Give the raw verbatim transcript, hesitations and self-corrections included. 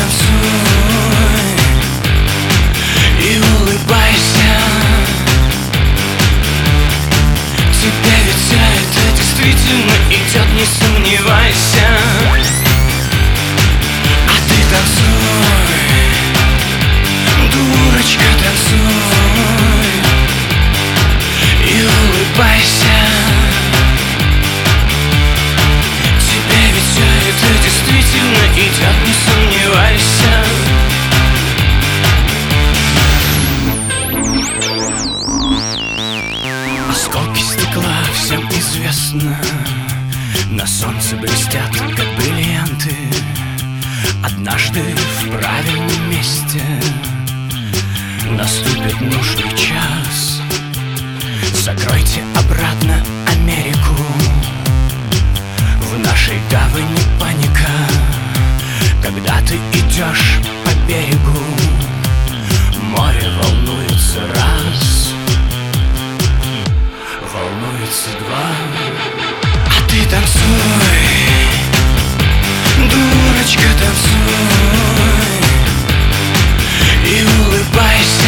танцуй и улыбайся. Тебе ведь все это действительно идет, не сомневайся. А ты танцуй, дурочка, танцуй и улыбайся. Тебе ведь все это действительно идет, не сомневайся. Осколки стекла всем известно, на солнце блестят, как бриллианты. Однажды в правильном месте наступит нужный час. Закройте обратно Америку. В нашей гавани паника, когда ты идешь по берегу. Море волнуется раз, волнуется два. А ты танцуй, дурочка, танцуй и улыбайся.